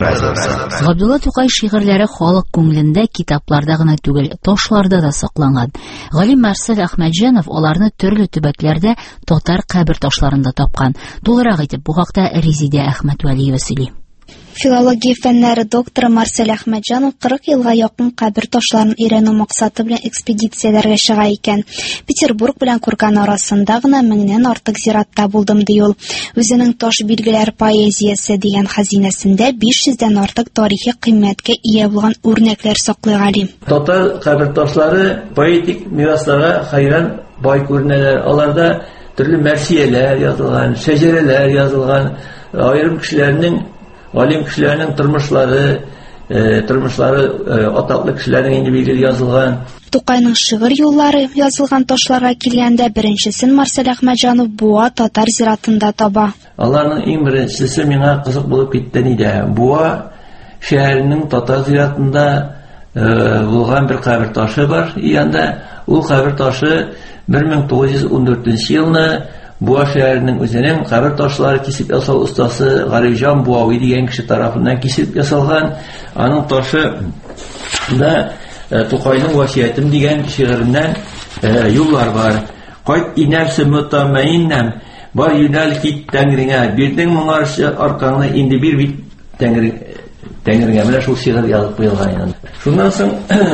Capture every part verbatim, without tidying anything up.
Габдулла Тукай шигырьләре халык күңелендә, китапларда гына түгел, ташларда да сакланган. Галим Марсель Әхмәтҗанов аларны төрле төбәкләрдә татар кабер ташларында тапкан. Тулырак итеп бу хакта Резидә Әхмәтвәлиева сөйли. Филология фәннәре докторы Марсель Әхмәтҗанов кырык елга якын кабер ташларын өйрәнү максаты белән экспедицияләргә чыга икән. Петербург белән Курган арасында гына меңнән артык зиратта булдым ди ул. Үзенең таш билгеләр поэзиясе дигән хәзинәсендә биш йөздән артык тарихи кыйммәткә ия булган үрнәкләр саклый Галим. Татар кабер ташлары поэтик мирасларга хайран бай күренәләр. Аларда төрле мәрсияләр язылган, шәҗәрәләр язылган, аерым кешеләрнең Галим кешеләрнең тормышлары, э, тормышлары э, атаклы кешеләрнең инде билгеле язылган. Тукайның шигырь юллары язылган ташларга килгәндә беренчесен Марсель Әхмәтҗанов Буа татар зиратында таба. Аларның иң беренчесе миңа кызык булып китте иде. Буа шәһәренең татар зиратында э, булган бер кабер ташы бар. Янда ул кабер ташы бер мең тугыз йөз ун дүртенче елны Буа шәһәренең үзенең кабер ташлары кисеп ясау остасы Гарифҗан Буави дигән кеше тарафыннан кисеп ясалган. Аның ташы да э, Тукайның васиятым дигән шигыреннән э, юллар бар. Кайт инәфсе мутамаиннам, бар юнәл кит Тәңреңә, бирдең моңарчы аркаңны инде бир бит Тәңреңә. Тәңреңә менә шул шигырь язып куелган инде. Шуннан соң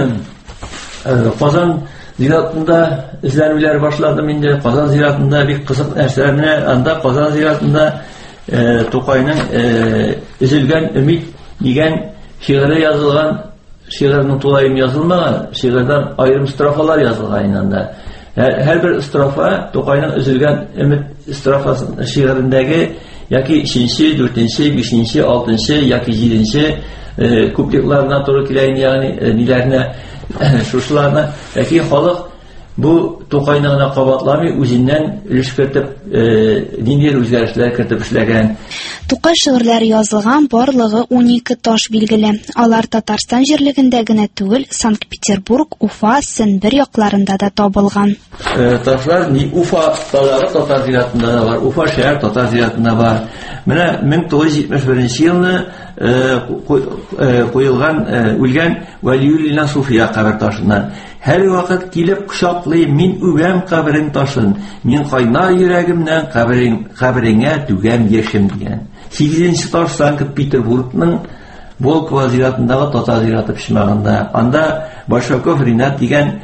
Казан зиратында эзләнүләр башладым инде. Казан зиратында бик кызык нәрсәләрне, анда Казан зиратында э, Тукайның э, Өзелгән өмид дигән шигыре язылган, шигырьнең тулаем язылмаган, шигырьдән аерым строфалар язылган анда. Һәр бер строфа Тукайның Өзелгән өмид строфасын шигырендәге яки өченче, дүртенче, бишенче, алтынчы яки җиденче э, куплетларына туры килә, ягъни э, ниләрне шушыларны, яки халык бу Тукайны гына кабатламый, үзеннән өлеш кертеп, ниндидер үзгәрешләр кертеп эшләгән. Тукай шигырьләре язылган барлыгы унике таш билгеле. Алар Татарстан җирлегендә генә түгел, Санкт-Петербург, Уфа, Сембер якларында да табылган. Ташлар ни Уфа талары татар зиратында да бар, Уфа шәһәр татар зиратында бар. Менә мең тугыз йөз җитмеш беренче елны куелган, үлгән Вәлиуллина Суфия кабер ташыннан. Һәр вакыт килеп кочаклый мин үбәм каберең ташын, мин кайнар йөрәгемнән каберең кабереңә түгәм яшем дигән. сигезенче таш Санкт-Петербургның Волково зиратындагы татар зираты пичмагында. Анда Башаков Ринат дигән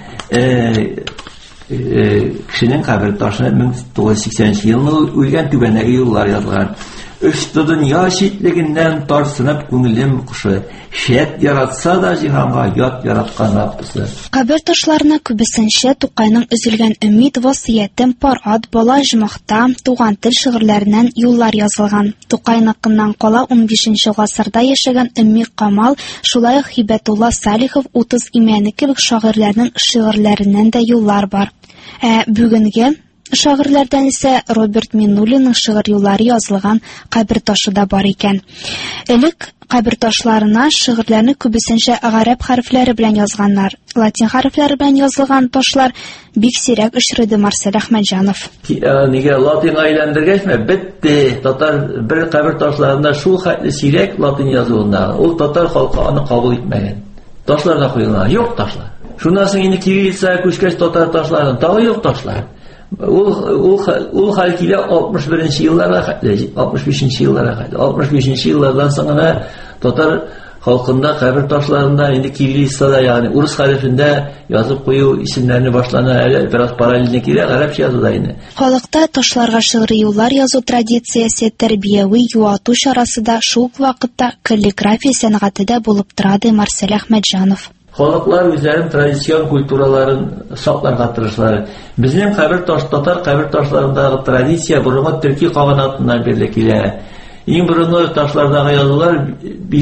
кешенең кабер ташына мең тугыз йөз сиксәненче елны үлгән түбәндәге юллар язылган. Өчтө дөнья читлегеннән тарсынып күңелем кушы, шәт яратса да җиһанга ят яраткан Раббысы. Кабер ташларына күбесенчә Тукайның Өзелгән өмид, васыятем, парад, бала җмахта, туган тел шигырьләреннән юллар язылган. Тукайныкыннан кала ун бишенче гасырда яшәгән Өмми Камал, шулай ук Хибәтулла Салихов, утыз имәне кебек шагыйрьләрнең шигырьләреннән дә юллар бар. Ә бүгенге шагыйрьләрдән исә Роберт Миннуллинның шигырь юллары язылган кабер ташы да бар икән. Элек кабер ташларына шигырьләрне күбесенчә гарәп хәрефләре белән язганнар. Латин хәрефләре белән язылган ташлар бик сирәк очрады Марсель Әхмәтҗанов. Нигә латинга әйләндергәчме? Бетте. Татар бер кабер ташларында шул хәтле сирәк латин язуында. Ул татар халкы аны кабул итмәгән. Ташлар да куелган. Юк ташлар. Шуннан соң инде кириллица күчкәч татар ташларын тагы юк ташлар. Ул ул ул хәл килә алтмыш беренче елларга хәтле, алтмыш бишенче елларга хәтле. алтмыш бишенче еллардан соң гына татар халкында кабер ташларында инде кириллицада, ягъни урыс хәрефендә язып кую исемнәрне башлана, әле бераз параллельно килә гарәпчә язуда инде. Халыкта ташларга шигъри юллар язу традициясе, тәрбияви юату чарасы да шул вакытта каллиграфия сәнгате дә булып торады Марсель Әхмәтҗанов. Халыклар үзләренең традицион культураларын сакларга тырышлар. Безнең кабер таш татар кабер ташларындагы традиция борынгы төрки каганатыннан бирле килә. Иң борынгы ташлардагы язулар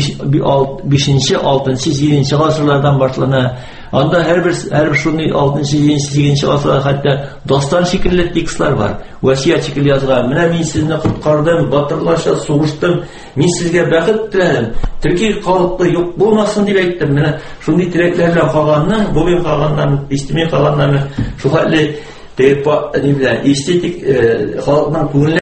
бишенче, алтынчы, җиденче гасырлардан башлана. Анда һәрбер һәрбер шундый алтынчы, җиденче, сигезенче гасырларда хәтта достан шикелле текстлар бар. Васият шикелле язган. Менә мин сезне коткардым, батырларча сугыштым, мин сезгә бәхет теләдем. Төрки халкы юк булмасын дип әйттем. Менә шундый теләкләр белән калганның, бу мин калганнан, истеми калганнан шул хәтле тепа, ди белән эстетик халыкның күңеле